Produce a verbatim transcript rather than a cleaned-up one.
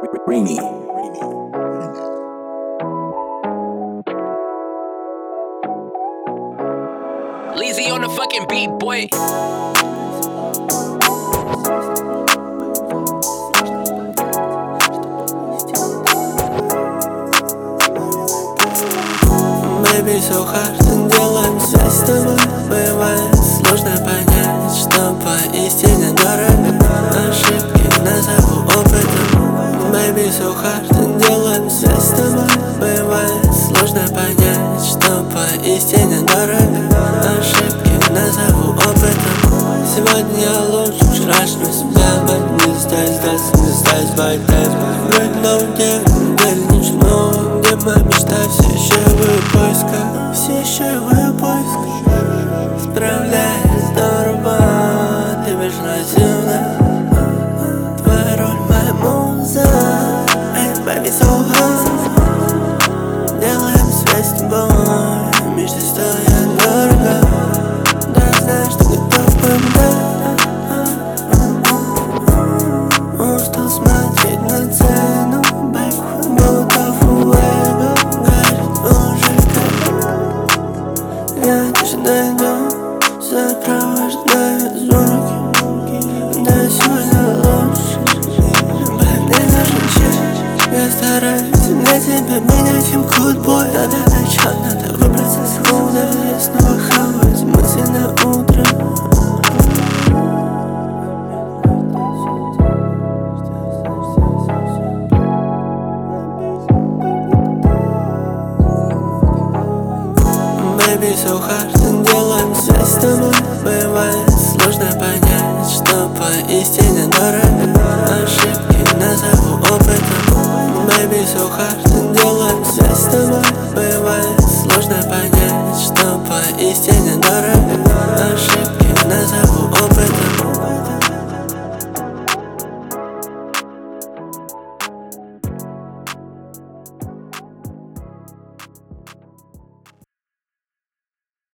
Rainy. Lazy on the fucking beat, boy. Baby, so hard, делаем связь с тобой. Бывает сложно понять, что поистине дорого. Ошибки назову опытом. Baby, so hard, делаем связь с тобой. Бывает сложно понять, что поистине дорого. Ошибки назову опытом. Сегодня я лучше вчерашнего себя. Быть не здесь, здесь, не здесь, быть здесь. Быть на уде, неделю ничего. Где моя мечта, все еще в ее поисках. Все еще в ее поисках. Справляюсь здорово, ты безразлична. Твоя роль моя муза. Эй, baby, so hard. Делаем связь с тобой. Мечты стоят дорого. Да, я знаю, что готов помогать. Устал смотреть на цену. Baby, будто фуэго. Горит мужик. Я даже найду. Сопровождаю звуки. Да, сегодня лучше. Блин, мне нужен час. Я стараюсь для тебя менять им код бой. Надо начать, надо выбраться с хода. Я снова хаваюсь мысли на утро. Baby, so hard, делаем связь с тобой. Бывает сложно понять, что поистине дорого. Ошибки назову опытом. Baby, so hard, делаем связь с тобой. Бывает сложно понять, что поистине дорого. Ошибки назову опытом.